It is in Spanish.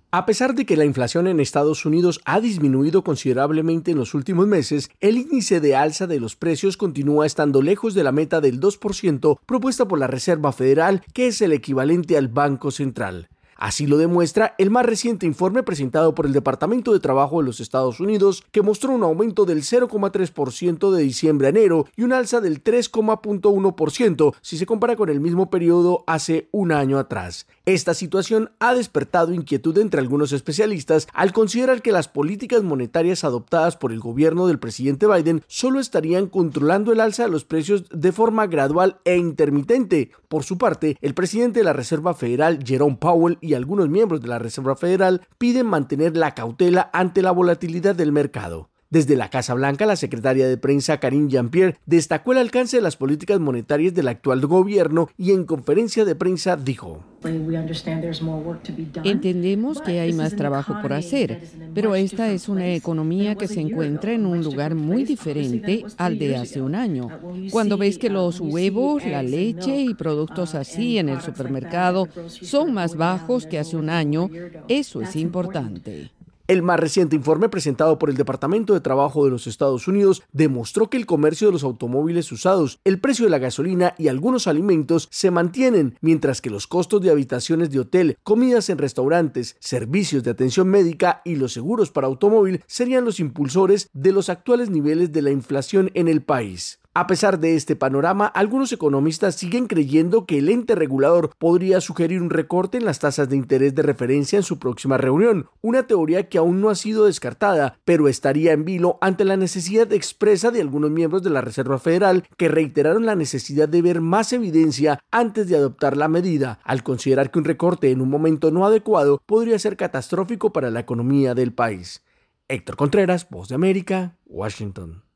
A pesar de que la inflación en Estados Unidos ha disminuido considerablemente en los últimos meses, el índice de alza de los precios continúa estando lejos de la meta del 2% propuesta por la Reserva Federal, que es el equivalente al Banco Central. Así lo demuestra el más reciente informe presentado por el Departamento de Trabajo de los Estados Unidos, que mostró un aumento del 0,3% de diciembre a enero y un alza del 3,1% si se compara con el mismo periodo hace un año atrás. Esta situación ha despertado inquietud entre algunos especialistas al considerar que las políticas monetarias adoptadas por el gobierno del presidente Biden solo estarían controlando el alza de los precios de forma gradual e intermitente. Por su parte, el presidente de la Reserva Federal, Jerome Powell, y algunos miembros de la Reserva Federal piden mantener la cautela ante la volatilidad del mercado. Desde la Casa Blanca, la secretaria de prensa Karine Jean-Pierre destacó el alcance de las políticas monetarias del actual gobierno y en conferencia de prensa dijo: Entendemos que hay más trabajo por hacer, pero esta es una economía que se encuentra en un lugar muy diferente al de hace un año. Cuando ves que los huevos, la leche y productos así en el supermercado son más bajos que hace un año, eso es importante. El más reciente informe presentado por el Departamento de Trabajo de los Estados Unidos demostró que el comercio de los automóviles usados, el precio de la gasolina y algunos alimentos se mantienen, mientras que los costos de habitaciones de hotel, comidas en restaurantes, servicios de atención médica y los seguros para automóvil serían los impulsores de los actuales niveles de la inflación en el país. A pesar de este panorama, algunos economistas siguen creyendo que el ente regulador podría sugerir un recorte en las tasas de interés de referencia en su próxima reunión, una teoría que aún no ha sido descartada, pero estaría en vilo ante la necesidad expresa de algunos miembros de la Reserva Federal que reiteraron la necesidad de ver más evidencia antes de adoptar la medida, al considerar que un recorte en un momento no adecuado podría ser catastrófico para la economía del país. Héctor Contreras, Voz de América, Washington.